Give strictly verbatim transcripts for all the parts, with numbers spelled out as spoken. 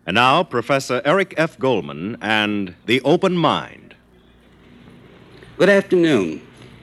And now, Professor Eric F. Goldman and The Open Mind. Good afternoon.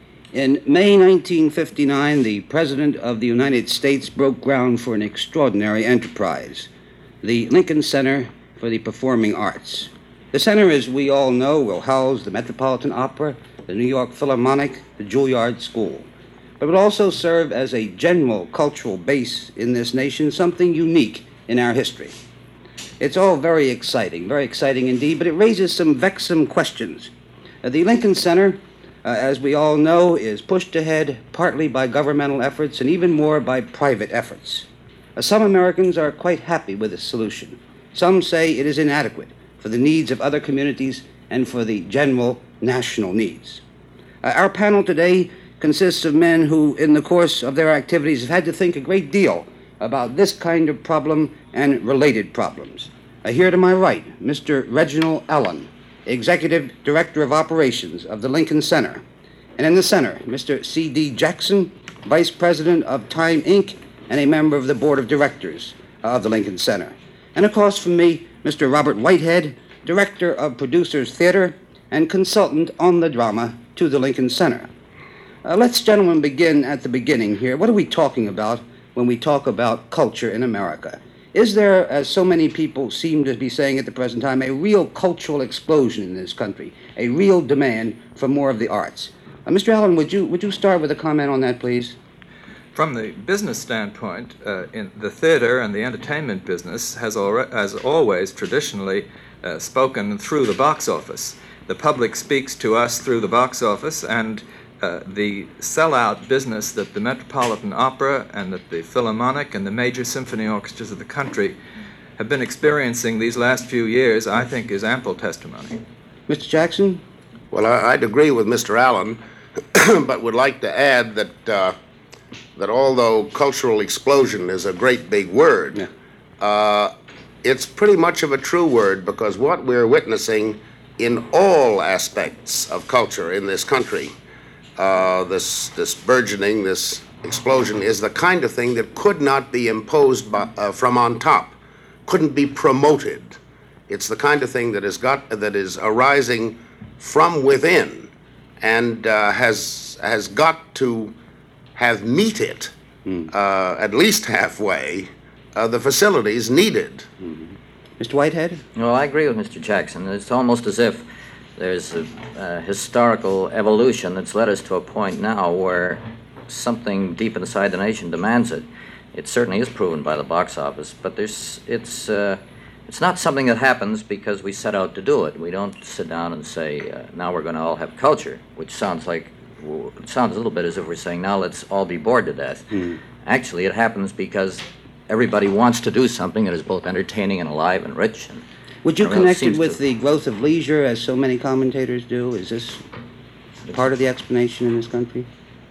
In May nineteen fifty-nine, the President of the United States broke ground for an extraordinary enterprise, the Lincoln Center for the Performing Arts. The center, as we all know, will house the Metropolitan Opera, the New York Philharmonic, the Juilliard School. But it will also serve as a general cultural base in this nation, something unique in our history. It's all very exciting, very exciting indeed, but it raises some vexing questions. Uh, the Lincoln Center, uh, as we all know, is pushed ahead partly by governmental efforts and even more by private efforts. Uh, some Americans are quite happy with this solution. Some say it is inadequate for the needs of other communities and for the general national needs. Uh, our panel today consists of men who, in the course of their activities, have had to think a great deal about this kind of problem and related problems. Uh, here to my right, Mister Reginald Allen, Executive Director of Operations of the Lincoln Center. And in the center, Mister C D Jackson, Vice President of Time, Incorporated, and a member of the Board of Directors of the Lincoln Center. And across from me, Mister Robert Whitehead, Director of Producers Theater and consultant on the drama to the Lincoln Center. Uh, let's, gentlemen, begin at the beginning here. What are we talking about when we talk about culture in America? Is there, as so many people seem to be saying at the present time, a real cultural explosion in this country, a real demand for more of the arts? Uh, Mister Allen, would you would you start with a comment on that, please? From the business standpoint, uh, in the theater and the entertainment business has, al- has always traditionally uh, spoken through the box office. The public speaks to us through the box office, and Uh, the sellout business that the Metropolitan Opera and that the Philharmonic and the major symphony orchestras of the country have been experiencing these last few years, I think, is ample testimony. Mister Jackson? Well, I, I'd agree with Mister Allen, but would like to add that uh, that although cultural explosion is a great big word, yeah. uh, it's pretty much of a true word, because what we're witnessing in all aspects of culture in this country, Uh, this this burgeoning, this explosion, is the kind of thing that could not be imposed by, uh, from on top, couldn't be promoted. It's the kind of thing that is got that is arising from within, and uh, has has got to have meet it mm. uh, at least halfway uh, the facilities needed. Mm-hmm. Mister Whitehead? Well, I agree with Mister Jackson. It's almost as if there's a, a historical evolution that's led us to a point now where something deep inside the nation demands it. It certainly is proven by the box office, but there's it's uh, it's not something that happens because we set out to do it. We don't sit down and say, uh, now we're going to all have culture, which sounds like it sounds a little bit as if we're saying, now let's all be bored to death. Mm. Actually, it happens because everybody wants to do something that is both entertaining and alive and rich. And would you connect it with the growth of leisure, as so many commentators do? Is this part of the explanation in this country?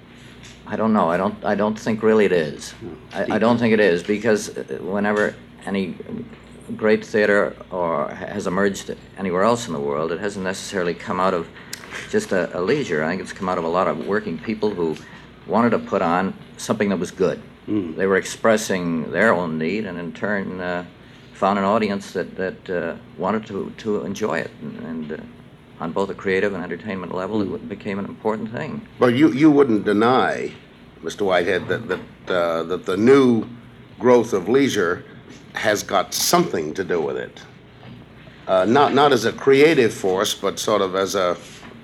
I don't know. I don't. I don't think really it is. No. I, I don't think it is, because whenever any great theater or has emerged anywhere else in the world, it hasn't necessarily come out of just a, a leisure. I think it's come out of a lot of working people who wanted to put on something that was good. Mm. They were expressing their own need, and in turn Uh, found an audience that, that uh, wanted to, to enjoy it. And, and uh, on both a creative and entertainment level, it became an important thing. Well, you, you wouldn't deny, Mister Whitehead, that, that, uh, that the new growth of leisure has got something to do with it. Uh, not, not as a creative force, but sort of as a,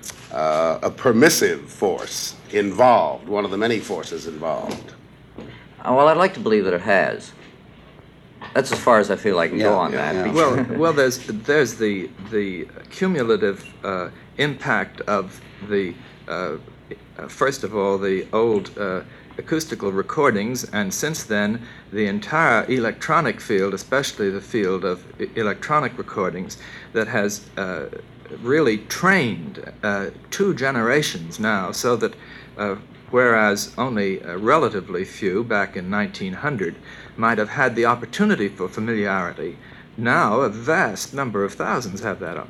uh, a permissive force involved, one of the many forces involved. Uh, well, I'd like to believe that it has. That's as far as I feel I can yeah, go on yeah, that. Yeah. Well, well, there's there's the the cumulative uh, impact of the uh, first of all the old uh, acoustical recordings, and since then the entire electronic field, especially the field of e- electronic recordings, that has uh, really trained uh, two generations now, so that uh, whereas only uh, relatively few back in nineteen hundred might have had the opportunity for familiarity, now a vast number of thousands have that opportunity.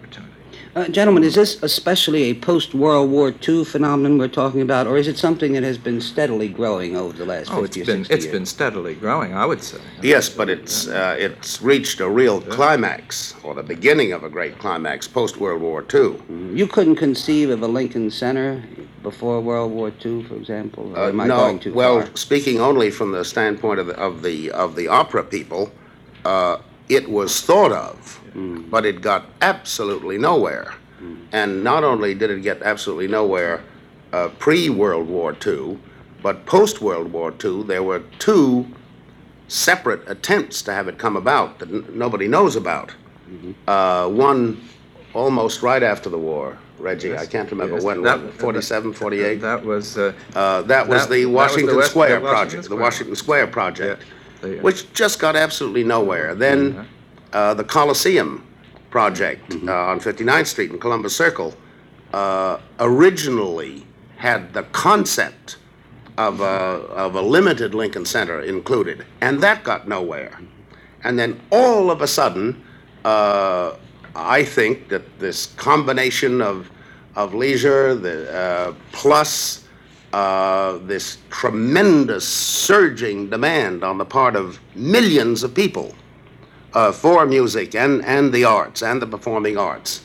Uh, gentlemen, is this especially a post-World War Two phenomenon we're talking about, or is it something that has been steadily growing over the last Oh, fifty it's or been sixty it's years? been steadily growing, I would say. Yes, but it's uh, it's reached a real climax, or the beginning of a great climax, post-World War Two. You couldn't conceive of a Lincoln Center before World War Two, for example? Or Uh, am I no, going too well, far? speaking only from the standpoint of the of the, of the opera people, uh, it was thought of, Mm. but it got absolutely nowhere. Mm. And not only did it get absolutely nowhere uh, pre-World War Two, but post-World War Two, there were two separate attempts to have it come about that n- nobody knows about. Mm-hmm. Uh, one almost right after the war, Reggie. Yes. I can't remember Yes. when, That- what, forty-seven, forty-eight? That was uh, Uh, that was That- the that was Washington the West- Square the Washington project, Square the Washington Square project, yeah, the, uh, which just got absolutely nowhere. Then uh, the Coliseum project uh, on fifty-ninth Street in Columbus Circle uh, originally had the concept of a, of a limited Lincoln Center included, and that got nowhere. And then all of a sudden, uh, I think that this combination of of leisure, the uh, plus uh, this tremendous surging demand on the part of millions of people uh, for music and, and the arts and the performing arts,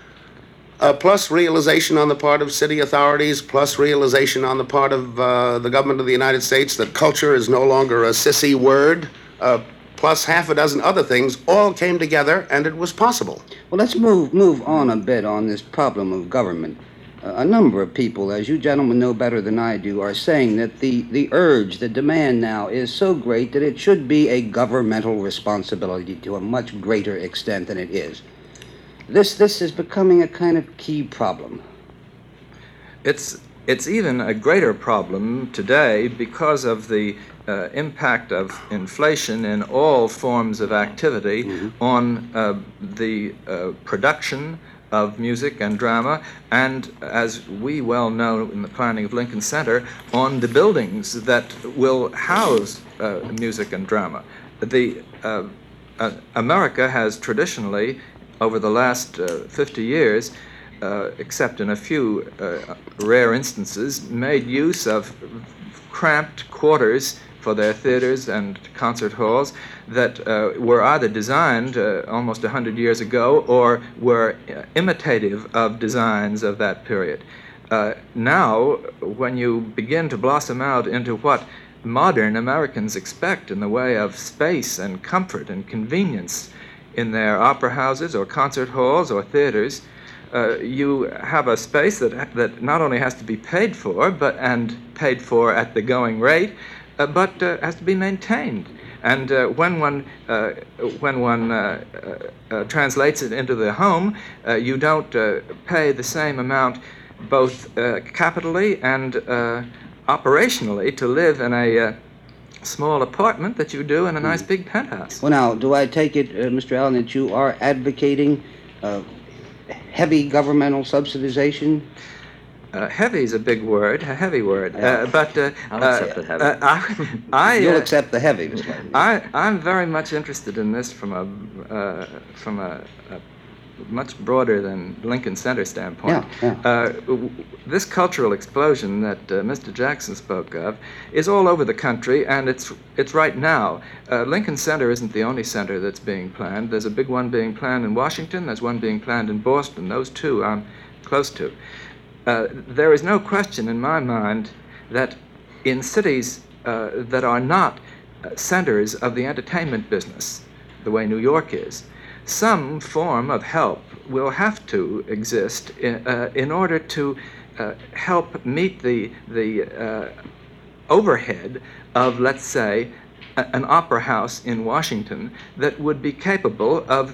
uh, plus realization on the part of city authorities, plus realization on the part of uh, the government of the United States that culture is no longer a sissy word, uh, plus half a dozen other things, all came together and it was possible. Well, let's move move on a bit on this problem of government. Uh, a number of people, as you gentlemen know better than I do, are saying that the, the urge, the demand now is so great that it should be a governmental responsibility to a much greater extent than it is. This this is becoming a kind of key problem. It's it's even a greater problem today because of the uh, impact of inflation in all forms of activity Mm-hmm. on uh, the uh, production of music and drama, and as we well know in the planning of Lincoln Center, on the buildings that will house uh, music and drama. The uh, uh, America has traditionally, over the last uh, fifty years, uh, except in a few uh, rare instances, made use of cramped quarters for their theaters and concert halls that uh, were either designed uh, almost one hundred years ago or were uh, imitative of designs of that period. Uh, now, when you begin to blossom out into what modern Americans expect in the way of space and comfort and convenience in their opera houses or concert halls or theaters, uh, you have a space that that not only has to be paid for, but and paid for at the going rate, uh, but uh, has to be maintained. And uh, when one uh, when one uh, uh, uh, translates it into the home, uh, you don't uh, pay the same amount, both uh, capitally and uh, operationally, to live in a uh, small apartment that you do in a nice big penthouse. Well, now, do I take it, uh, Mister Allen, that you are advocating uh, heavy governmental subsidization? Uh, heavy is a big word, a heavy word, Yeah. uh, but uh, I'll uh, accept it heavy. uh, I, I, You'll uh, accept the heavy, Mister Allen. I, I'm very much interested in this from a uh, from a, a much broader than Lincoln Center standpoint. Yeah, yeah. Uh, w- this cultural explosion that uh, Mister Jackson spoke of is all over the country, and it's it's right now. Uh, Lincoln Center isn't the only center that's being planned. There's a big one being planned in Washington. There's one being planned in Boston. Those two I'm close to. Uh, there is no question in my mind that in cities uh, that are not uh, centers of the entertainment business, the way New York is, some form of help will have to exist in, uh, in order to uh, help meet the, the uh, overhead of, let's say, a, an opera house in Washington that would be capable of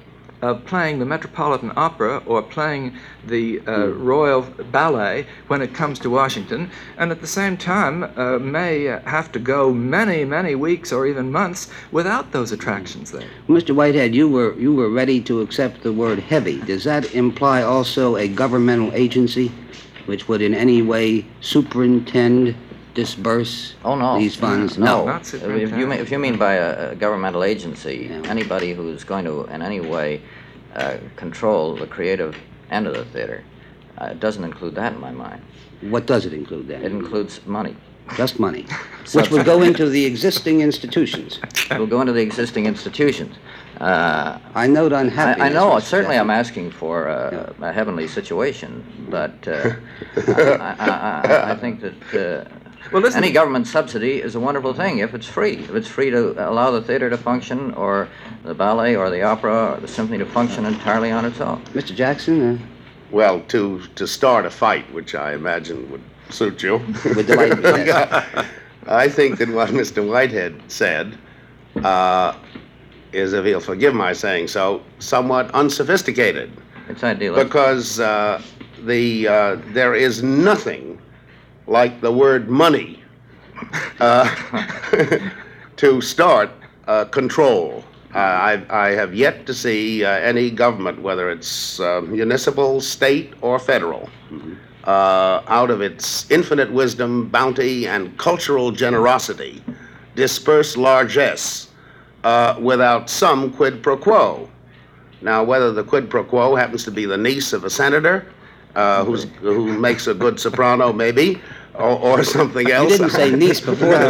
of playing the Metropolitan Opera or playing the uh, Royal Ballet when it comes to Washington, and at the same time uh, may have to go many, many weeks or even months without those attractions there. Mister Whitehead, you were you were ready to accept the word heavy. Does that imply also a governmental agency which would in any way superintend, disburse Oh, no. these funds? No. Not If you, mean, if you mean by a, a governmental agency, Yeah. anybody who's going to in any way uh, control the creative end of the theater. Uh, it doesn't include that in my mind. What does it include then? It includes money. Just money, which would go into the existing institutions. It will go into the existing institutions. Uh, I note unhappiness. I, I know, Mister certainly I'm Jackson. asking for uh, Yeah. a heavenly situation, but uh, I, I, I, I think that uh, Well, listen- any government subsidy is a wonderful thing if it's free. If it's free to allow the theater to function, or the ballet, or the opera, or the symphony to function entirely on its own. Mister Jackson, uh, Well, to, to start a fight, which I imagine would suit you. with delight, yes. I think that what Mister Whitehead said uh, is, if he'll forgive my saying so, somewhat unsophisticated. It's idealistic. Because uh, the uh, there is nothing like the word money uh, to start uh, control. Uh, I, I have yet to see uh, any government, whether it's uh, municipal, state, or federal, uh, out of its infinite wisdom, bounty, and cultural generosity, disperse largesse uh, without some quid pro quo. Now, whether the quid pro quo happens to be the niece of a senator, uh, who's, who makes a good soprano, maybe, or, or something else. You didn't say niece before the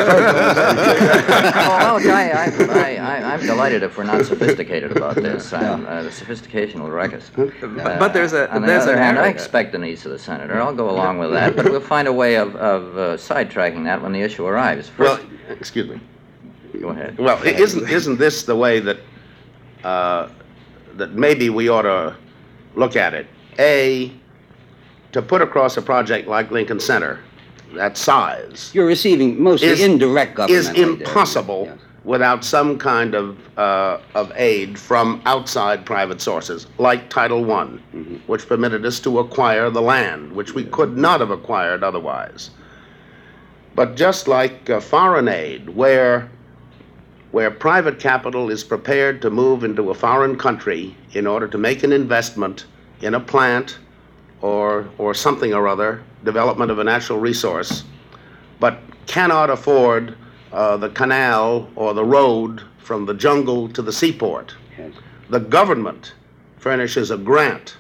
Oh, well, I, I, I, I, I'm delighted if we're not sophisticated about this. I'm, uh, the sophistication will wreck us. Uh, But there's a- on the there's other an hand, I area. expect the niece of the senator. I'll go along with that, but we'll find a way of, of uh, sidetracking that when the issue arrives. Well, First, excuse me. go ahead. Well, i- isn't isn't this the way that uh, that maybe we ought to look at it? A, to put across a project like Lincoln Center, that size, You're receiving mostly is indirect is government. aid there. impossible Yes. without some kind of uh, of aid from outside private sources, like Title One, which permitted us to acquire the land, which we could not have acquired otherwise. But just like uh, foreign aid, where where private capital is prepared to move into a foreign country in order to make an investment in a plant or or something or other, development of a natural resource, but cannot afford uh, the canal or the road from the jungle to the seaport. Yes. The government furnishes a grant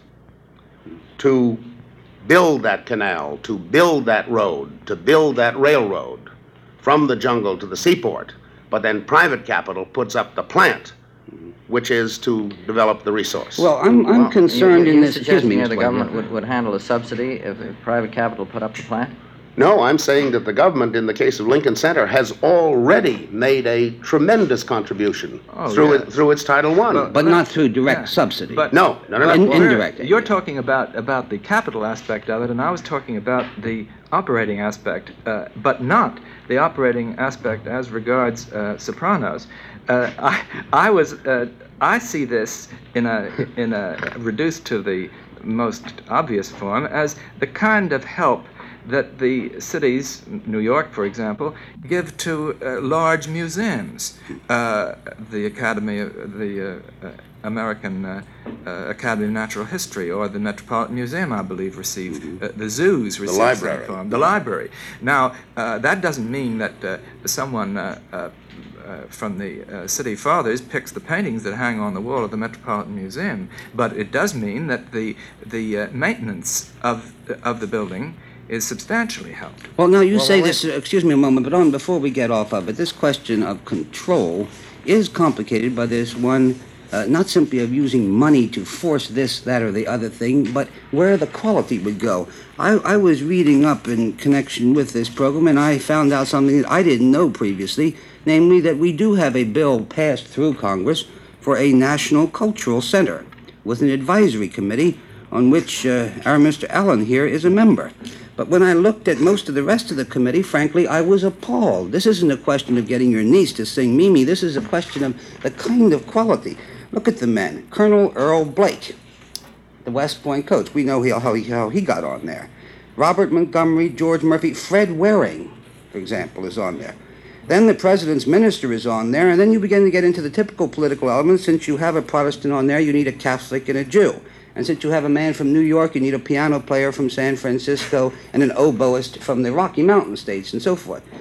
to build that canal, to build that road, to build that railroad from the jungle to the seaport. But then private capital puts up the plant, which is to develop the resource. Well, I'm, I'm concerned you, in you this. Excuse suggesting me, that Mister the government Whitehead. would, would handle a subsidy if, if private capital put up the plant? No, I'm saying that the government, in the case of Lincoln Center, has already made a tremendous contribution Oh, through yes. it through its Title One. Well, But not through direct Yeah. subsidy. But- no, no, no, no. In- Well, indirect aid, You're yeah. talking about, about the capital aspect of it, and I was talking about the operating aspect, uh, but not the operating aspect as regards uh, Sopranos. Uh, I, I was, uh, I see this in a, in a reduced to the most obvious form as the kind of help that the cities, New York, for example, give to uh, large museums. Uh, the Academy, of the uh, uh, American uh, uh, Academy of Natural History, or the Metropolitan Museum, I believe, receive uh, the zoos receive library. that from the library. Now, uh, that doesn't mean that uh, someone. Uh, uh, Uh, from the uh, city fathers picks the paintings that hang on the wall of the Metropolitan Museum, but it does mean that the the uh, maintenance of of the building is substantially helped. Well, now you Well, say well, this. Excuse me a moment, but on before we get off of it, this question of control is complicated by this one, uh, not simply of using money to force this, that, or the other thing, but where the quality would go. I, I was reading up in connection with this program, and I found out something that I didn't know previously, namely that we do have a bill passed through Congress for a national cultural center with an advisory committee on which uh, our Mister Allen here is a member. But when I looked at most of the rest of the committee, frankly, I was appalled. This isn't a question of getting your niece to sing Mimi. This is a question of the kind of quality. Look at the men. Colonel Earl Blake, the West Point coach. We know he, how, he, how he got on there. Robert Montgomery, George Murphy, Fred Waring, for example, is on there. Then the president's minister is on there, and then you begin to get into the typical political elements. Since you have a Protestant on there, you need a Catholic and a Jew. And since you have a man from New York, you need a piano player from San Francisco and an oboist from the Rocky Mountain states and so forth.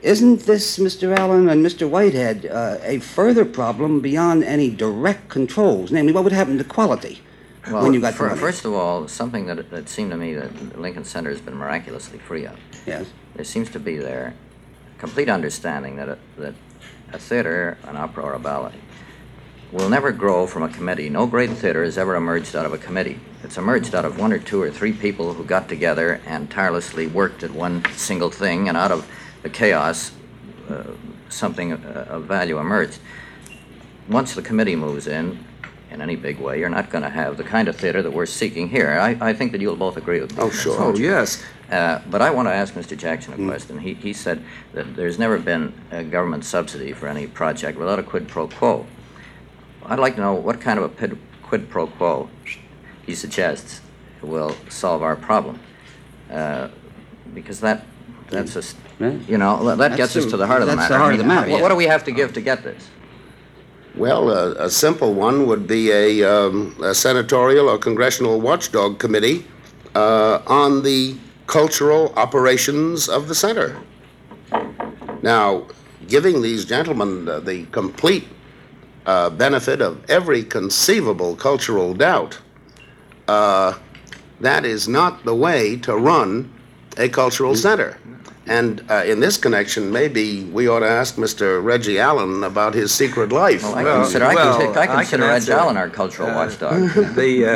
Isn't this, Mister Allen and Mister Whitehead, uh, a further problem beyond any direct controls? Namely, what would happen to quality Well, when you got fir- the money? first of all, something that, that seemed to me that Lincoln Center has been miraculously free of. Yes. There seems to be there complete understanding that a, that a theater, an opera, or a ballet will never grow from a committee. No great theater has ever emerged out of a committee. It's emerged out of one or two or three people who got together and tirelessly worked at one single thing, and out of the chaos, uh, something of, of value emerged. Once the committee moves in, in any big way, you're not going to have the kind of theater that we're seeking here. I, I think that you'll both agree with me. Oh, sure. Oh, yes. Uh, but I want to ask Mister Jackson a question. He, he said that there's never been a government subsidy for any project without a quid pro quo. I'd like to know what kind of a quid, quid pro quo he suggests will solve our problem. Uh, because that, that's just, you know, that That's gets us the- to the heart of the that's matter. the heart I of the mean, matter, What, yeah. what do we have to give to get this? Well, a, a simple one would be a, um, a senatorial or congressional watchdog committee uh, on the cultural operations of the center. Now, giving these gentlemen uh, the complete uh, benefit of every conceivable cultural doubt, uh, that is not the way to run a cultural center. And uh, in this connection, maybe we ought to ask Mister Reggie Allen about his secret life. Well, I Well, consider, I well, consider, I I can consider Reg answer- Allen our cultural uh, watchdog. the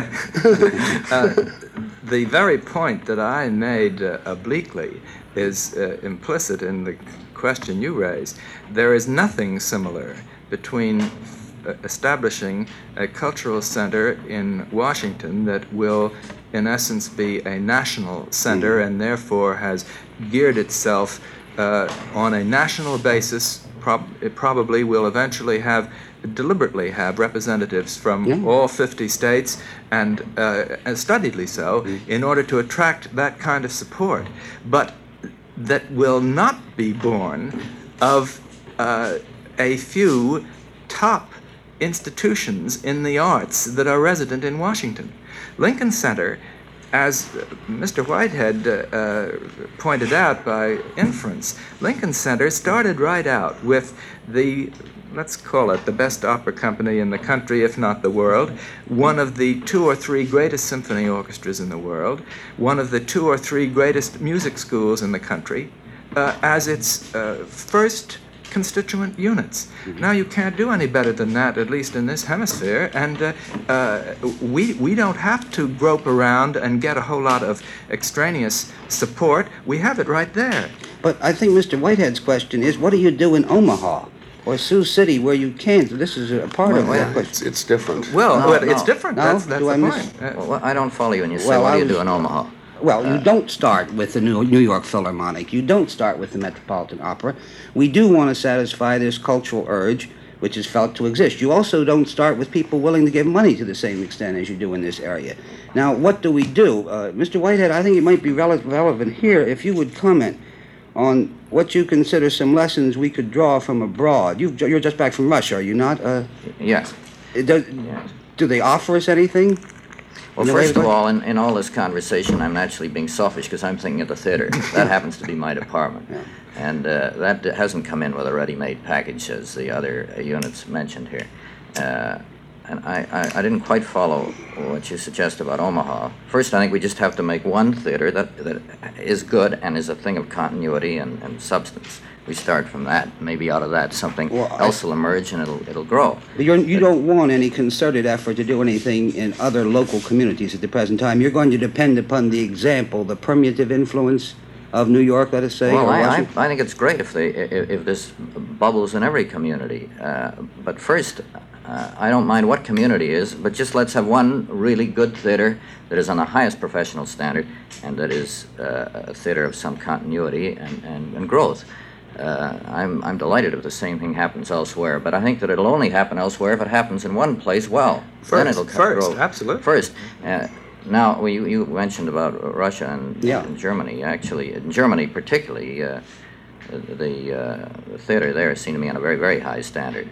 uh, uh, the very point that I made uh, obliquely is uh, implicit in the question you raised. There is nothing similar between uh, establishing a cultural center in Washington that will, in essence, be a national center and therefore has geared itself uh, on a national basis. Prob- it probably will eventually have deliberately have representatives from Yeah. all fifty states, and, uh, and studiedly so, in order to attract that kind of support. But that will not be born of uh, a few top institutions in the arts that are resident in Washington. Lincoln Center, as Mister Whitehead uh, uh, pointed out by inference, Lincoln Center started right out with the, let's call it the best opera company in the country, if not the world, one of the two or three greatest symphony orchestras in the world, one of the two or three greatest music schools in the country, uh, as its uh, first constituent units. Now you can't do any better than that, at least in this hemisphere, and uh, uh, we we don't have to grope around and get a whole lot of extraneous support. We have it right there. But I think Mister Whitehead's question is, what do you do in Omaha or Sioux City where you can't? This is a part Wait, of wait, that It's, question. it's different. Well, No, but no. it's different. No? That's, that's Do the I miss- point. Uh, Well, I don't follow you when you say, Well, what I do you was- do in Omaha? Well, you don't start with the New New York Philharmonic. You don't start with the Metropolitan Opera. We do want to satisfy this cultural urge, which is felt to exist. You also don't start with people willing to give money to the same extent as you do in this area. Now, what do we do? Uh, Mister Whitehead, I think it might be rele- relevant here if you would comment on what you consider some lessons we could draw from abroad. You've, you're just back from Russia, are you not? Uh, Yes. it does, Yes. do they offer us anything? Well, In the way first of what? all, in, in all this conversation, I'm actually being selfish because I'm thinking of the theater. That happens to be my department. Yeah. And uh, that hasn't come in with a ready-made package as the other uh, units mentioned here. Uh, and I, I, I didn't quite follow what you suggest about Omaha. First, I think we just have to make one theater that, that is good and is a thing of continuity and, and substance. We start from that. Maybe out of that something Well, I- else will emerge and it'll, it'll grow. But you're, you don't want any concerted effort to do anything in other local communities at the present time. You're going to depend upon the example, the permeative influence of New York, let us say, Well, or I, I, Washington. I think it's great if they if, if this bubbles in every community. Uh, but first, uh, I don't mind what community is, but just let's have one really good theater that is on the highest professional standard and that is uh, a theater of some continuity and, and, and growth. Uh, I'm, I'm delighted if the same thing happens elsewhere, but I think that it'll only happen elsewhere if it happens in one place well. Then First, it'll co- first, grow. absolutely. First. Uh, now, well, you, you mentioned about Russia and, Yeah. and Germany. Actually, in Germany particularly, uh, the, uh, the theater there seemed to me on a very, very high standard.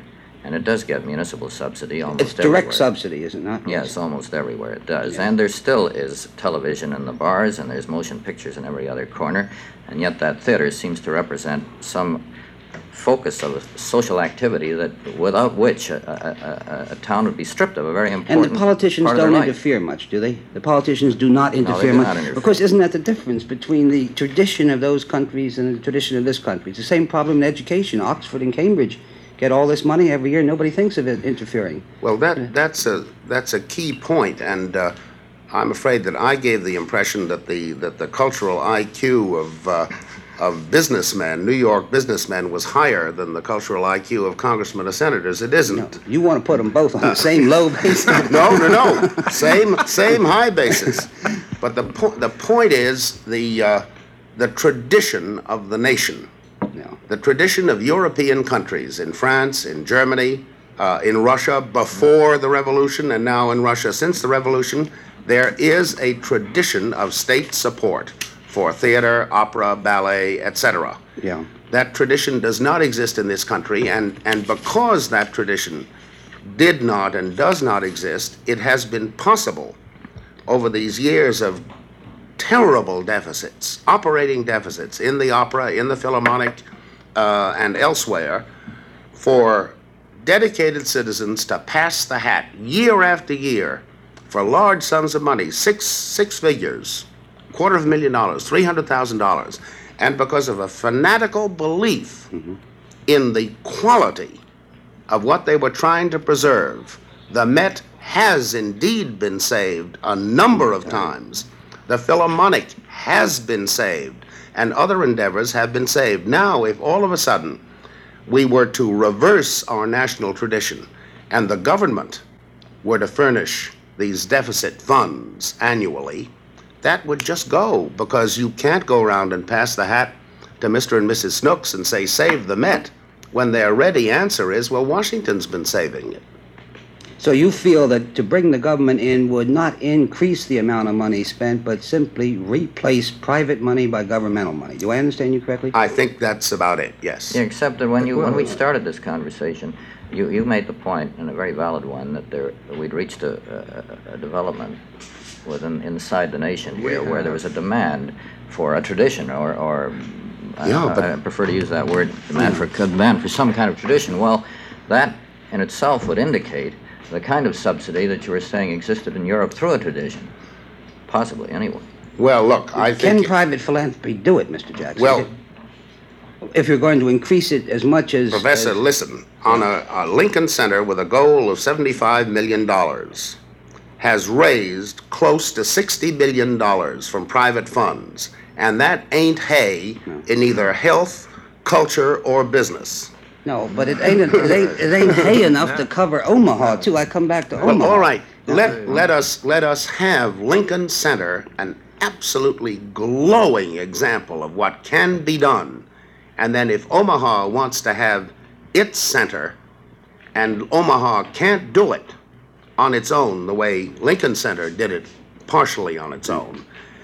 and it does get municipal subsidy almost It's direct everywhere. subsidy, is it not? Yes, almost everywhere it does. Yeah. And there still is television in the bars, and there's motion pictures in every other corner, and yet that theater seems to represent some focus of a social activity that without which a, a, a, a town would be stripped of a very important And the politicians part of their don't life. interfere much, do they? The politicians do not interfere do much. not interfere. Of course, isn't that the difference between the tradition of those countries and the tradition of this country? It's the same problem in education. Oxford and Cambridge get all this money every year. Nobody thinks of it interfering. Well, that that's a that's a key point, and uh, I'm afraid that I gave the impression that the that the cultural I Q of uh, of businessmen, New York businessmen, was higher than the cultural I Q of congressmen or senators. It isn't. No, you want to put them both on the same low basis. no, no, no. Same same high basis. But the point the point is the uh, the tradition of the nation. No. The tradition of European countries, in France, in Germany, uh, in Russia before the revolution, and now in Russia since the revolution, there is a tradition of state support for theater, opera, ballet, et cetera. Yeah. That tradition does not exist in this country, and, and because that tradition did not and does not exist, it has been possible over these years of terrible deficits, operating deficits in the opera, in the Philharmonic, uh, and elsewhere, for dedicated citizens to pass the hat year after year for large sums of money, six six figures, quarter of a million dollars, three hundred thousand dollars, and because of a fanatical belief mm-hmm. in the quality of what they were trying to preserve, the Met has indeed been saved a number of times. The Philharmonic has been saved, and other endeavors have been saved. Now, if all of a sudden we were to reverse our national tradition and the government were to furnish these deficit funds annually, that would just go, because you can't go around and pass the hat to Mister and Missus Snooks and say, save the Met, when their ready answer is, well, Washington's been saving it. So you feel that to bring the government in would not increase the amount of money spent, but simply replace private money by governmental money. Do I understand you correctly? I think that's about it, yes. Yeah, except that when you when we started this conversation, you, you made the point, and a very valid one, that there we'd reached a, a, a development within inside the nation here where there was a demand for a tradition, or, or yeah, I, but, I prefer to use that word, demand for demand for some kind of tradition. Well, that in itself would indicate the kind of subsidy that you were saying existed in Europe through a tradition, possibly anyway. Well, look, I Can think... private philanthropy do it, Mister Jackson? Well... If you're going to increase it as much as... Professor, as, listen. On a, a Lincoln Center with a goal of seventy-five million dollars has raised close to sixty billion dollars from private funds, and that ain't hay no. in either health, culture, or business. No, but it ain't, it ain't, it ain't hay enough to cover Omaha, too. I come back to well, Omaha. All right. Let, let, us, let us have Lincoln Center an absolutely glowing example of what can be done. And then if Omaha wants to have its center, and Omaha can't do it on its own the way Lincoln Center did it partially on its own,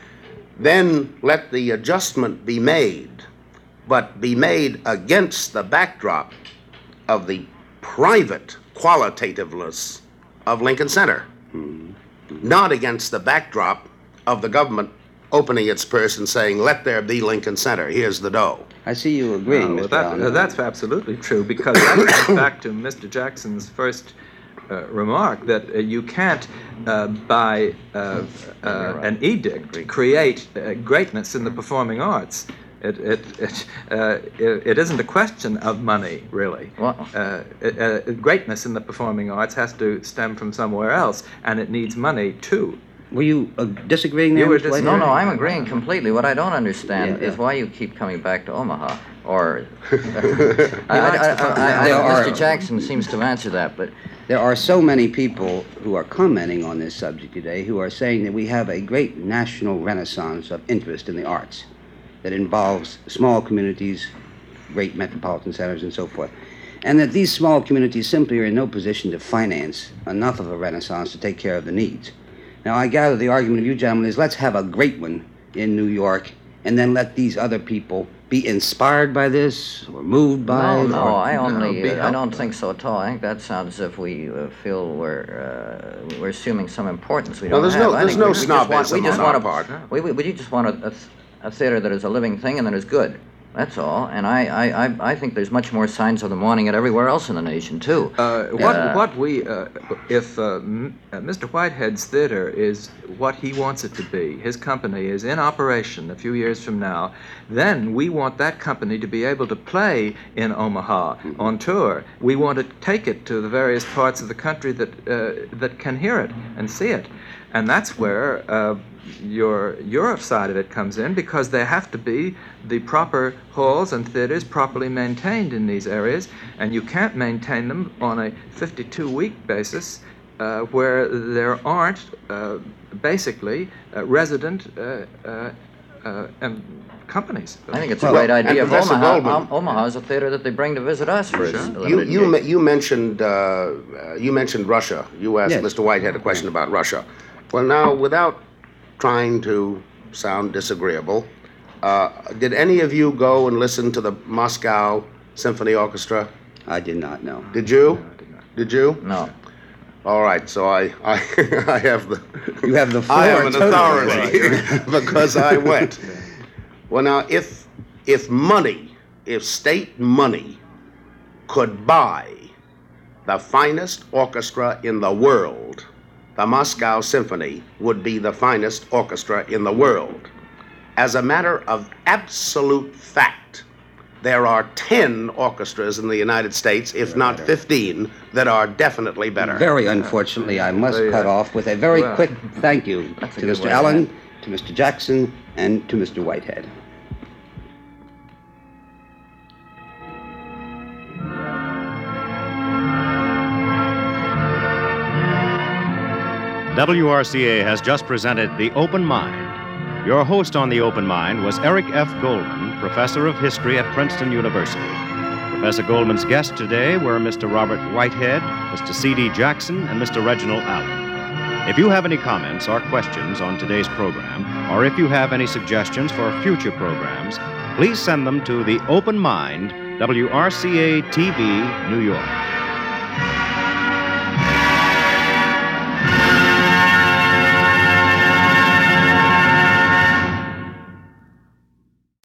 then let the adjustment be made, but be made against the backdrop of the private qualitativeness of Lincoln Center, mm-hmm. not against the backdrop of the government opening its purse and saying, let there be Lincoln Center, here's the dough. I see you agreeing, Uh, well, Mister that, Allen. uh, that's absolutely true, because that goes back to Mister Jackson's first uh, remark that uh, you can't, uh, by uh, uh, an edict, create uh, greatness in the performing arts. It, it, it, uh, it, it isn't a question of money, really. Well, uh, it, uh, greatness in the performing arts has to stem from somewhere else, and it needs money, too. Were you uh, disagreeing there, You were Mister dis- White? no, no, I'm agreeing completely. What I don't understand Yeah, is yeah. why you keep coming back to Omaha. Or I, I, likes I, to talk I, I, There are- Mister Jackson seems to answer that, but There are so many people who are commenting on this subject today who are saying that we have a great national renaissance of interest in the arts that involves small communities, great metropolitan centers, and so forth. And that these small communities simply are in no position to finance enough of a renaissance to take care of the needs. Now, I gather the argument of you gentlemen is let's have a great one in New York and then let these other people be inspired by this or moved by No, it? no, or- I only, be uh, I don't helpful. think so at all. I think that sounds as if we uh, feel we're uh, we're assuming some importance we No, don't there's have. no- I there's think no we, we just want, snobism we just on want our a, part. We, we, we just want a, a, th- a theater that is a living thing and that is good. That's all. And I, I, I, I think there's much more signs of them wanting it everywhere else in the nation too. Uh, what Uh, what we uh, if uh, m- uh, Mister Whitehead's theater is what he wants it to be, his company is in operation a few years from now, then we want that company to be able to play in Omaha on tour. We want to take it to the various parts of the country that uh, that can hear it and see it, and that's where. Uh, your Europe side of it comes in, because there have to be the proper halls and theaters properly maintained in these areas, and you can't maintain them on a fifty-two week basis uh, where there aren't uh, basically uh, resident uh, uh, uh, um, companies. I think it's a Well, great and idea of Professor Omaha. Goldman- Om- Omaha is a theater that they bring to visit us for its You, limited you, gigs. me- you mentioned uh, uh, you mentioned Russia. You asked Yes. Mister Whitehead a question about Russia. Well, now, without trying to sound disagreeable, uh, did any of you go and listen to the Moscow Symphony Orchestra? I did not know. Did you? Did you? No. All right. So I I, I have the You have the floor. I am an totally. authority because I went. Well, now, if if money, if state money could buy the finest orchestra in the world, the Moscow Symphony would be the finest orchestra in the world. As a matter of absolute fact, there are ten orchestras in the United States, if not fifteen, that are definitely better. Very unfortunately, I must They, uh, cut off with a very well, quick thank you That's a to good Mister way to Allen, end. to Mister Jackson, and to Mister Whitehead. W R C A has just presented The Open Mind. Your host on The Open Mind was Eric F. Goldman, professor of history at Princeton University. Professor Goldman's guests today were Mister Robert Whitehead, Mister C D Jackson, and Mister Reginald Allen. If you have any comments or questions on today's program, or if you have any suggestions for future programs, please send them to The Open Mind, W R C A T V, New York.